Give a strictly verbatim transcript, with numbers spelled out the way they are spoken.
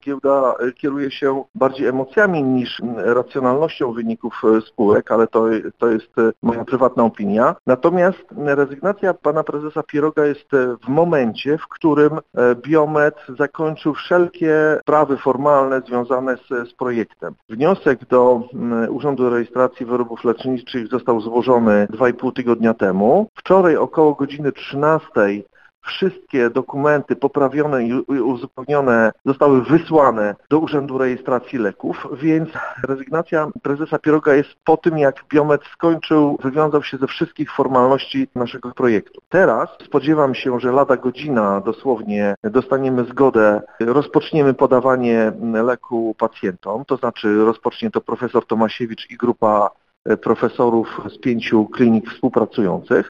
Giełda kieruje się bardziej emocjami niż racjonalnością wyników spółek, ale to, to jest moja prywatna opinia. Natomiast rezygnacja pana prezesa Pieroga jest w momencie, w którym Biomet zakończył wszelkie sprawy formalne związane z, z projektem. Wniosek do Urzędu Rejestracji Wyrobów Leczniczych został złożony dwa i pół tygodnia temu. Wczoraj około godziny trzynastej wszystkie dokumenty poprawione i uzupełnione zostały wysłane do Urzędu Rejestracji Leków, więc rezygnacja prezesa Pieroga jest po tym, jak Biomet skończył, wywiązał się ze wszystkich formalności naszego projektu. Teraz spodziewam się, że lada godzina dosłownie dostaniemy zgodę, rozpoczniemy podawanie leku pacjentom, to znaczy rozpocznie to profesor Tomasiewicz i grupa profesorów z pięciu klinik współpracujących.